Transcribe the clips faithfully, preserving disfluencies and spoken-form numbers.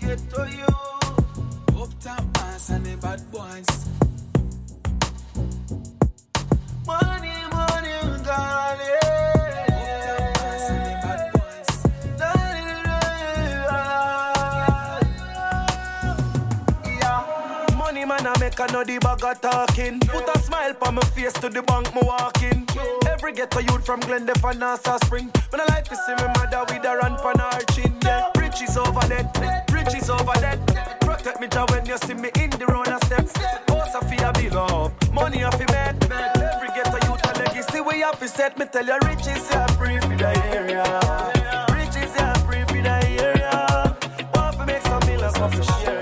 get to you. Up top ass and the bad boys. Money, money, darling. Man, I make a know the bag of talking. Put a smile on my face to the bank, me walking. Every ghetto youth from Glendale and Nassau Spring. When I like to see my mother with a run for her chin. Yeah. Riches over there, riches over there. Protect me when you see me in the road and steps. House of fear be love, money off the bed. Every ghetto youth a legacy we have to set. Me tell you riches are free for the area. Riches are free for the area. Want to make some millions off the share.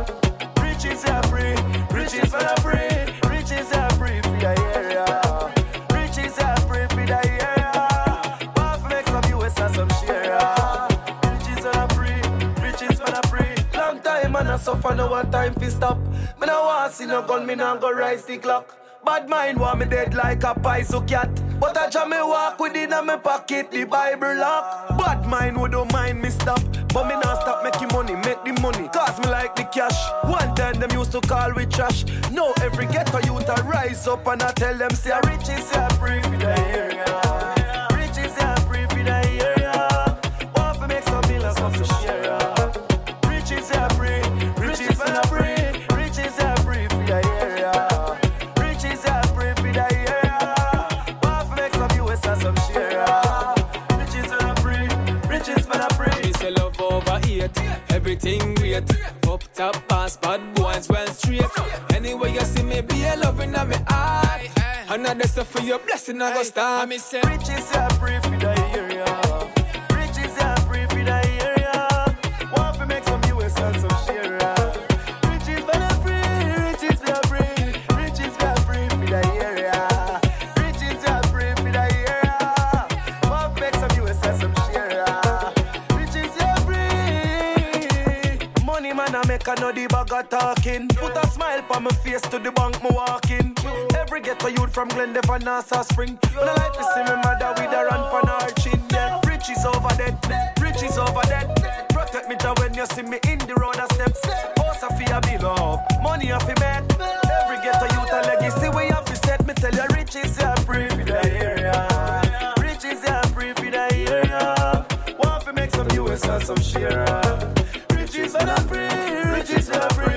Riches are free, riches for the free, riches are free for the area. Riches are free for the area. Want to make some U S and some share. Riches are free, riches for the free. Long time and I suffer, no one time to stop. Me no want see no gun, me no go rise the clock. Bad mind want me dead like a paiso cat. But I jam me walk within a me pocket, the Bible lock. Bad mind would don't mind me stop. But me not stop making money, make the money. Cause me like the cash. One time them used to call we trash. Now every ghetto youth I rise up and I tell them say riches are free for the area. Riches are free for the area. Want to make some millions off the share. Riches are free, riches for the free. Riches are free for the area. Riches are free for the area. Want to make some U S and some share. Riches are free, riches for the free. It's a love over eight, everything great. Up top pass, bad boys well straight. Anyway you see me be a loving of me eye. Another stuff for your blessing I go start. Me say riches are free for the area. Riches are free for the area. Want to make some U S and some share. Riches for the free, riches for the free. Riches are free for the area. Riches are free for the area. Want to make some U S and some share. Riches are free. Money man I make a know the bag of talking. Put a smile on my face to the bank me walking. Every ghetto youth from Glendale and Nassau Spring. When I like to see my mother with a run for her chin. Yeah. Riches over there, riches over there. Protect me when you see me in the road and steps. House of fear be love, money off the bed. Every ghetto youth a legacy we have to set. Me tell you riches are free for the area. Riches are free for the area. Want to make some U S and some share. Riches are free, riches are free.